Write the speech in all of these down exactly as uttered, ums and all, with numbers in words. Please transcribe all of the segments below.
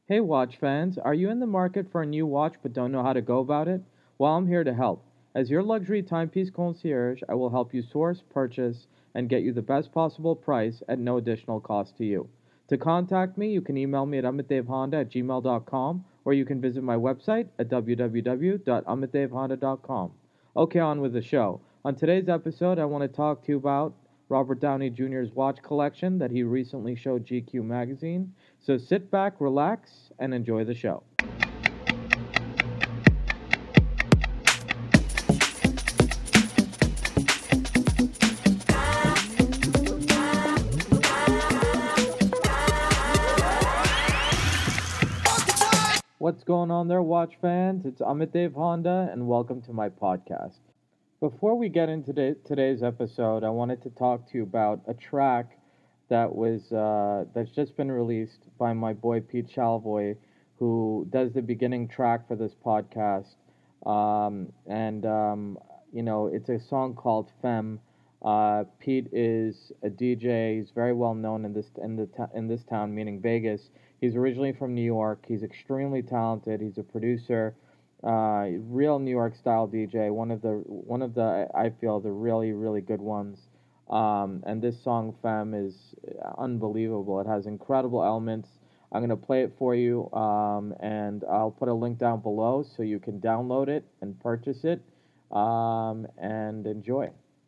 Hey, watch fans, are you in the market for a new watch but don't know how to go about it? Well, I'm here to help. As your luxury timepiece concierge, I will help you source, purchase, and get you the best possible price at no additional cost to you. To contact me, you can email me at amitdavehonda at gmail dot com or you can visit my website at w w w dot amitdavehonda dot com. Okay, on with the show. On today's episode, I want to talk to you about Robert Downey Junior's watch collection that he recently showed G Q magazine. So sit back, relax, and enjoy the show. What's going on there, watch fans? It's Amit Dev Honda, and welcome to my podcast. Before we get into today, today's episode, I wanted to talk to you about a track that was uh, that's just been released by my boy Pete Shalvoy, who does the beginning track for this podcast. Um, and um, you know, it's a song called "Femme." Uh, Pete is a D J. He's very well known in this in the to- in this town, meaning Vegas. He's originally from New York. He's extremely talented. He's a producer, uh, real New York style D J. One of the one of the I feel the really really good ones. Um, and this song "Femme" is unbelievable. It has incredible elements. I'm gonna play it for you, um, and I'll put a link down below so you can download it and purchase it, um, and enjoy.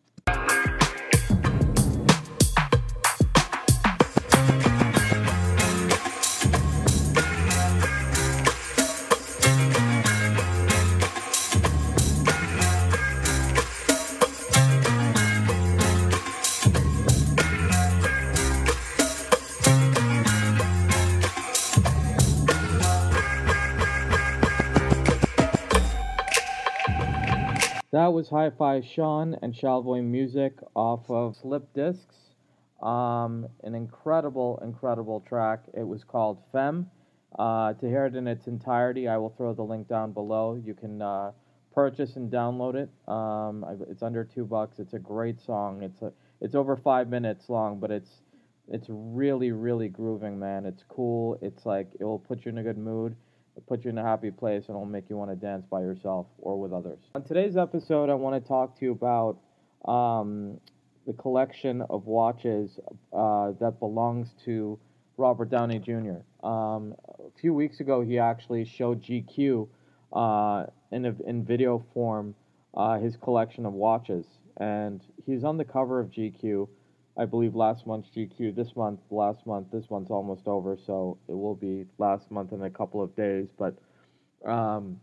That was Hi-Fi Sean and Shalvoy music off of Slip Discs. Um, an incredible, incredible track. It was called Femme. Uh, to hear it in its entirety, I will throw the link down below. You can uh, purchase and download it. Um, it's under two bucks. It's a great song. It's a, it's over five minutes long, but it's it's really, really grooving, man. It's cool. It's like it will put you in a good mood, put you in a happy place, and it'll make you want to dance by yourself or with others. On today's episode, I want to talk to you about um, the collection of watches uh, that belongs to Robert Downey Junior Um, a few weeks ago, he actually showed G Q uh, in a, in video form uh, his collection of watches, and he's on the cover of G Q. I believe last month's G Q, this month, last month, this month's almost over, so it will be last month in a couple of days. But um,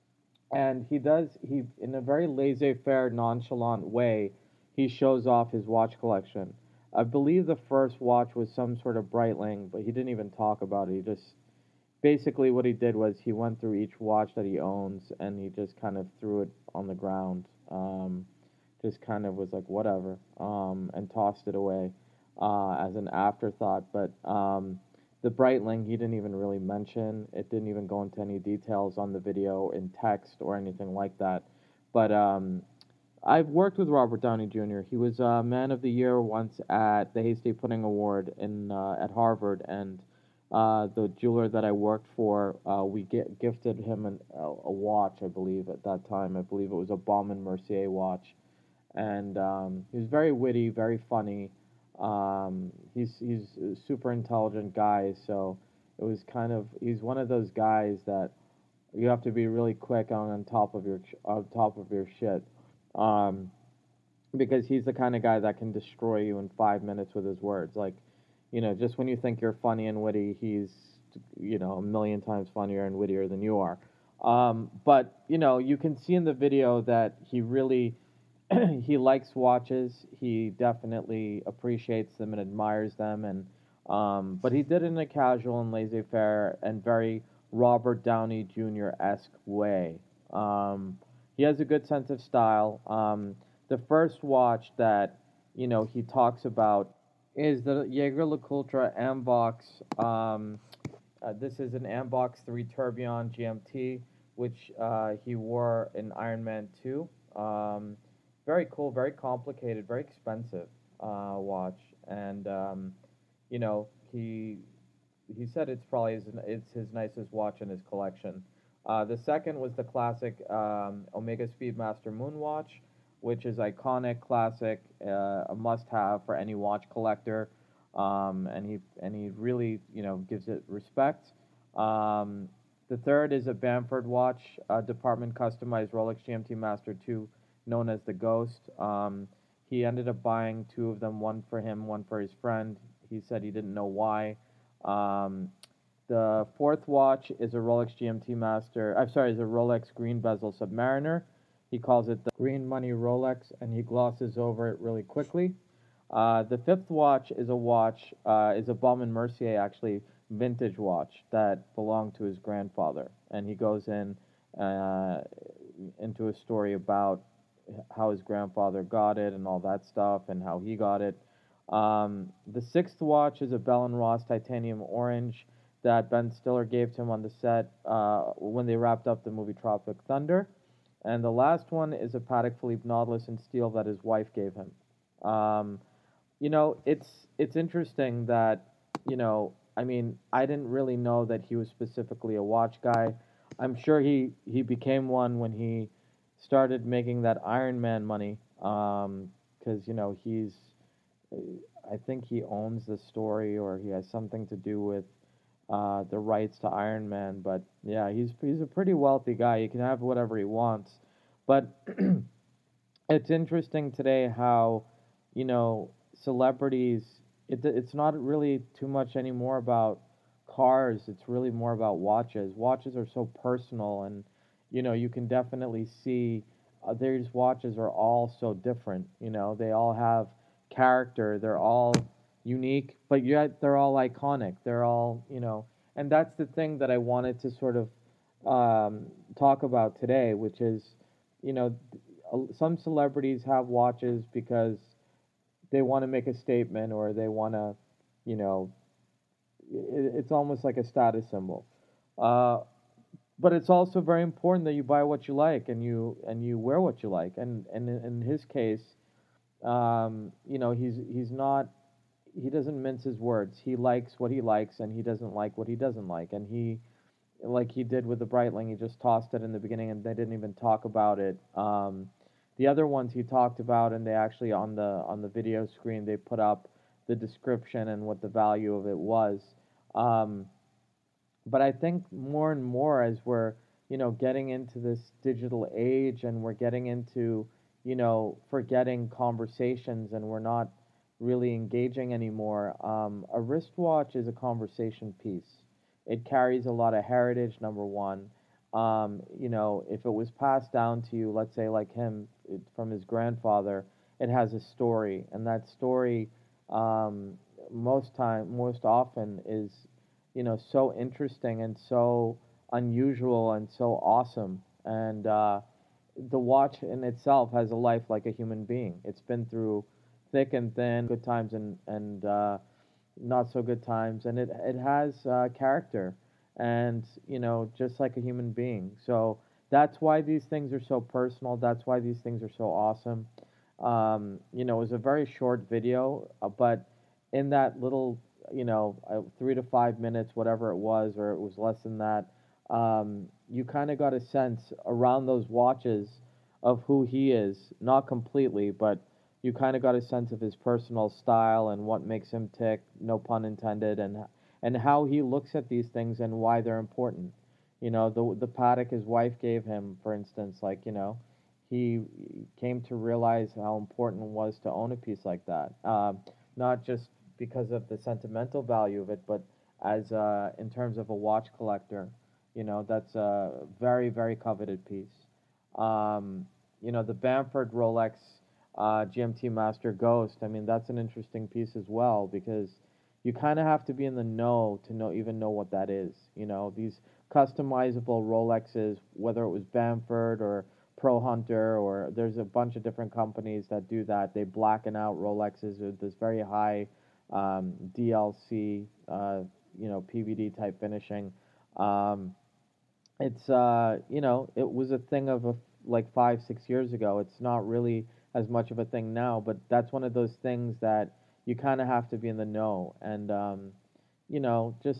and he does he in a very laissez-faire, nonchalant way, he shows off his watch collection. I believe the first watch was some sort of Breitling, but he didn't even talk about it. He just basically what he did was he went through each watch that he owns and he just kind of threw it on the ground. Um, just kind of was like whatever, um, and tossed it away uh, as an afterthought. But um, the Breitling he didn't even really mention. It didn't even go into any details on the video in text or anything like that. But um, I've worked with Robert Downey Junior He was uh, Man of the Year once at the Hasty Pudding Award in uh, at Harvard, and uh, the jeweler that I worked for, uh, we get, gifted him an, a, a watch, I believe, at that time. I believe it was a Baume& Mercier watch, and um, he was very witty, very funny. Um, he's he's a super intelligent guy, so it was kind of he's one of those guys that you have to be really quick on, on top of your on top of your shit. Um, because he's the kind of guy that can destroy you in five minutes with his words. Like, you know, just when you think you're funny and witty, he's, you know, a million times funnier and wittier than you are. Um, but you know, you can see in the video that he really he likes watches. He definitely appreciates them and admires them, and um, but he did it in a casual and laissez-faire and very Robert Downey Junior esque way. Um, he has a good sense of style. Um, the first watch that you know he talks about is the Jaeger LeCoultre Ambox. Um, uh, this is an Ambox three Tourbillon G M T, which uh, he wore in Iron Man two. Um, very cool, very complicated, very expensive uh, watch, and um, you know he he said it's probably his, it's his nicest watch in his collection. Uh, the second was the classic um, Omega Speedmaster Moonwatch, which is iconic, classic, uh, a must-have for any watch collector, um, and he and he really you know gives it respect. Um, the third is a Bamford watch, uh, department customized Rolex G M T Master two, known as the Ghost. Um, he ended up buying two of them, one for him, one for his friend. He said he didn't know why. Um, the fourth watch is a Rolex G M T Master. I'm sorry, is a Rolex Green Bezel Submariner. He calls it the Green Money Rolex, and he glosses over it really quickly. Uh, the fifth watch is a watch, uh, is a Baume & Mercier actually vintage watch that belonged to his grandfather, and he goes in uh, into a story about how his grandfather got it and all that stuff, and how he got it. Um, the sixth watch is a Bell and Ross Titanium Orange that Ben Stiller gave to him on the set uh, when they wrapped up the movie Tropic Thunder. And the last one is a Patek Philippe Nautilus in steel that his wife gave him. Um, you know, it's it's interesting that, you know, I mean, I didn't really know that he was specifically a watch guy. I'm sure he he became one when he started making that Iron Man money. Um, because you know he's, I think he owns the story or he has something to do with uh, the rights to Iron Man. But yeah, he's he's a pretty wealthy guy. He can have whatever he wants. But it's interesting today how, you know, celebrities. It, it's not really too much anymore about cars. It's really more about watches. Watches are so personal, and you know, you can definitely see uh, these watches are all so different. You know, they all have character. They're all unique, but yet they're all iconic. They're all, you know, and that's the thing that I wanted to sort of um, talk about today, which is, you know, some celebrities have watches because they want to make a statement or they want to, you know, it, it's almost like a status symbol. Uh, but it's also very important that you buy what you like and you and you wear what you like. And and in, in his case, um, you know, he's he's not he doesn't mince his words. He likes what he likes and he doesn't like what he doesn't like. And he, like he did with the Breitling, he just tossed it in the beginning and they didn't even talk about it. Um, the other ones he talked about, and they actually on the on the video screen they put up the description and what the value of it was. Um, but I think more and more as we're, you know, getting into this digital age and we're getting into, you know, forgetting conversations and we're not really engaging anymore. Um, a wristwatch is a conversation piece. It carries a lot of heritage, number one. Um, you know, if it was passed down to you, let's say like him it, from his grandfather, it has a story, and that story um, most time, most often is, you know, so interesting and so unusual and so awesome. And uh, the watch in itself has a life like a human being. It's been through thick and thin, good times and and uh, not so good times, and it it has uh, character, and you know, just like a human being. So that's why these things are so personal. That's why these things are so awesome. Um, you know, it was a very short video, uh, but in that little, you know, uh, three to five minutes, whatever it was, or it was less than that, um, you kind of got a sense around those watches of who he is. Not completely, but you kind of got a sense of his personal style and what makes him tick, no pun intended, and and how he looks at these things and why they're important. You know, the the Patek his wife gave him, for instance, like, you know, he came to realize how important it was to own a piece like that. Um, not just because of the sentimental value of it, but as uh, in terms of a watch collector, you know, that's a very, very coveted piece. Um, you know, the Bamford Rolex uh, G M T Master Ghost, I mean, that's an interesting piece as well because you kind of have to be in the know to know even know what that is. You know, these customizable Rolexes, whether it was Bamford or Pro Hunter, or there's a bunch of different companies that do that. They blacken out Rolexes with this very high um, D L C, uh, you know, P V D type finishing. Um, it's uh, you know, it was a thing of a, like five, six years ago. It's not really as much of a thing now, but that's one of those things that you kind of have to be in the know. And um, you know, just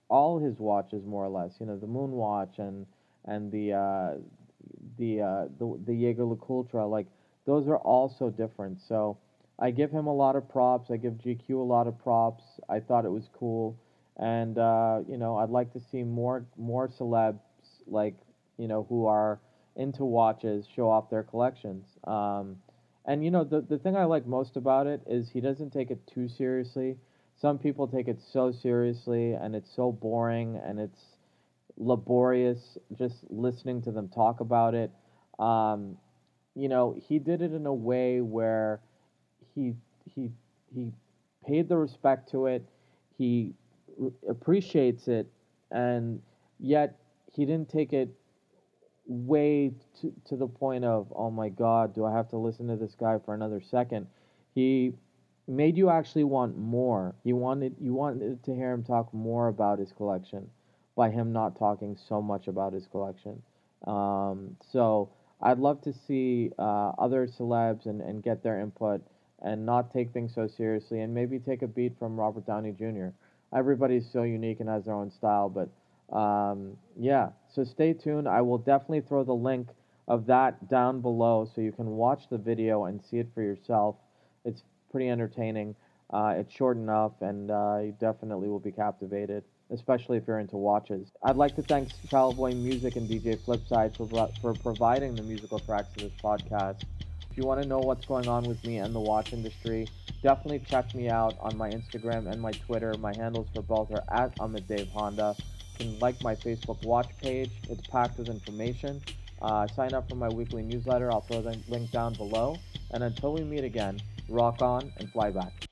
all his watches more or less. You know, the Moon Watch and and the uh, the uh, the the Jaeger LeCoultre, like those are all so different. So I give him a lot of props. I give G Q a lot of props. I thought it was cool, and uh, you know, I'd like to see more more celebs like you know who are into watches show off their collections. Um, and you know, the the thing I like most about it is he doesn't take it too seriously. Some people take it so seriously, and it's so boring, and it's laborious just listening to them talk about it. Um, you know, he did it in a way where he he he paid the respect to it. He r- appreciates it, and yet he didn't take it way to, to the point of, oh my god, do I have to listen to this guy for another second? He made you actually want more. You wanted you wanted to hear him talk more about his collection by him not talking so much about his collection. Um, so I'd love to see uh, other celebs and, and get their input and not take things so seriously and maybe take a beat from Robert Downey Junior Everybody's so unique and has their own style, but um, yeah, so stay tuned. I will definitely throw the link of that down below so you can watch the video and see it for yourself. It's pretty entertaining. Uh, it's short enough, and uh, you definitely will be captivated, especially if you're into watches. I'd like to thank Charlevoix Music and D J Flipside for, for providing the musical tracks to this podcast. If you want to know what's going on with me and the watch industry, definitely check me out on my Instagram and my Twitter. My handles for both are at Amit Dave Honda. You can like my Facebook watch page. It's packed with information. Uh, sign up for my weekly newsletter. I'll throw the link down below. And until we meet again, rock on and fly back.